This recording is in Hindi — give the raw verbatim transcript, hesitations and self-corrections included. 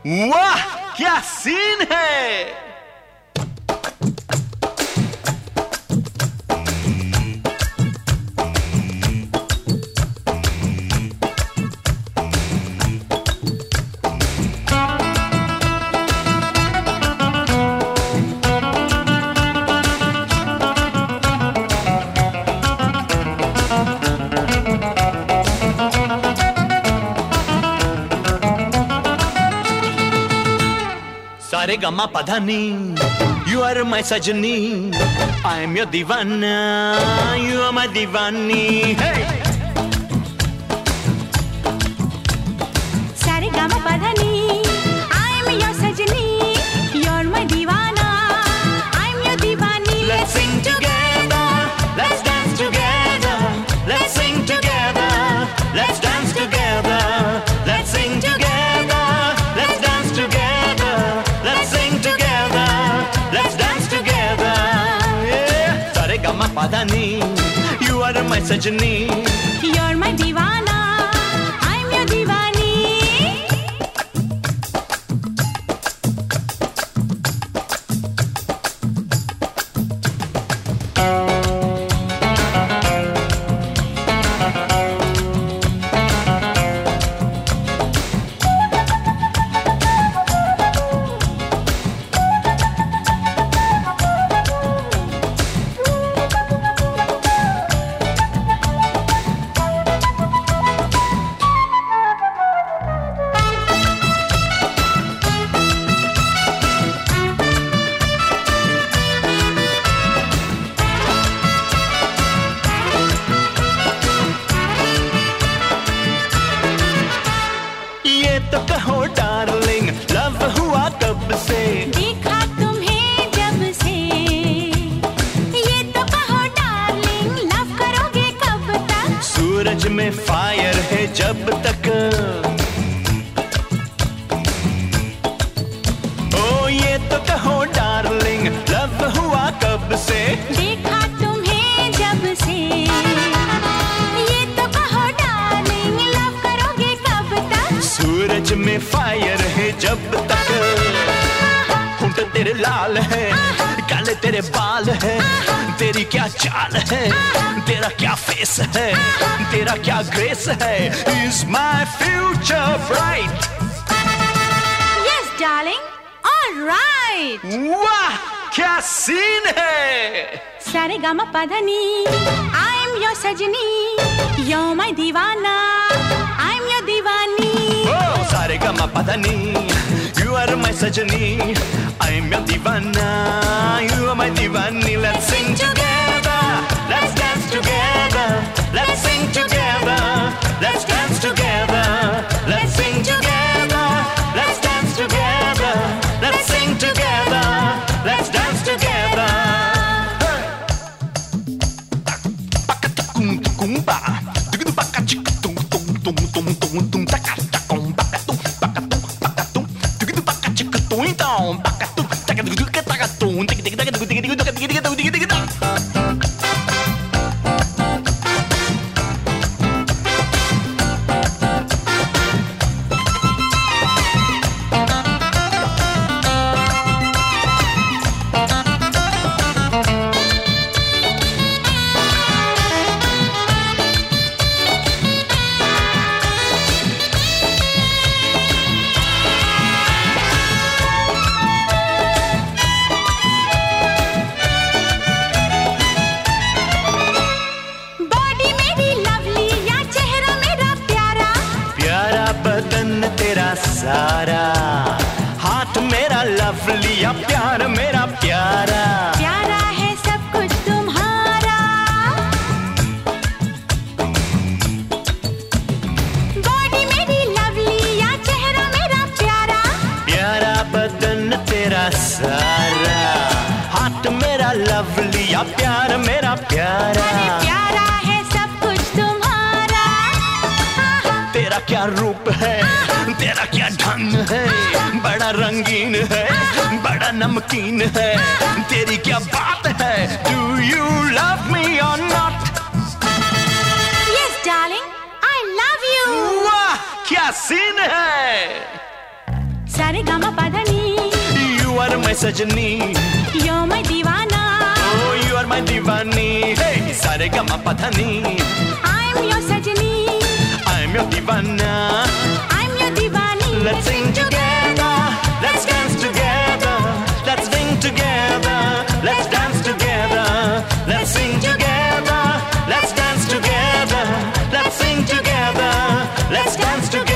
वाह क्या सीन है। सारे गमा पधानी, you are my sajni, I am your दीवाना, you are my Deewani. hey! सारे गमा पधानी, I am your sajni, you are my दीवाना, I am your Deewani. Let's sing together, let's dance together, let's sing together, let's dance together, let's sing together, let's dance together, let's sing together, let's dance together। yeah! सारे गमा पधानी, you are my sajni, You are my दीवाना, I am your दीवानी। तो कहो डार्लिंग, लव हुआ कब से? देखा तुम्हें जब से। ये तो कहो डार्लिंग, लव करोगे कब तक? सूरज में फायर है जब तक। ओ ये तो कहो डार्लिंग, लव हुआ कब से? देखा तुम्हें जब से। ये तो कहो डार्लिंग, लव करोगे कब तक? सूरज में फायर है जब तक। होंठ तेरे लाल है, काले तेरे बाल है, तेरी क्या चाल है, तेरा क्या फेस है, तेरा क्या ग्रेस है। Is my future bright? Yes darling, all right। वाह क्या सीन है। सारे गामा पधानी, I am your सजनी, you're my दीवाना, I am your Deewani. Oh, सारे गमा पधानी, you are my sajni, I am your दीवाना, you are my Deewani. Let's sing together, let's dance together, let's sing together, let's dance together, let's sing together, let's dance together, let's sing together, let's dance together। सारा हाथ मेरा लवली या प्यार मेरा प्यारा। प्यारा है सब कुछ तुम्हारा। बॉडी मेरी लवली या चेहरा मेरा प्यारा। प्यारा बदन तेरा सारा, हाथ मेरा लवली या प्यार मेरा प्यारा। प्यारा है सब कुछ तुम्हारा। तेरा क्या रूप है, तेरा क्या ढंग है, बड़ा रंगीन है, बड़ा नमकीन है, तेरी क्या बात है। Do you love me or not? Yes darling, I love you। वाह क्या सीन है। सारे गामा पाधनी. You are my sajani. You're my divana. Oh, you are my divani. Hey, sare gama padhani. I'm your sajani. I'm your divana. I'm your divani. Let's sing together. Let's dance together. Let's sing together. Let's dance together. Let's sing together. Let's dance together. Let's sing together. Let's dance together.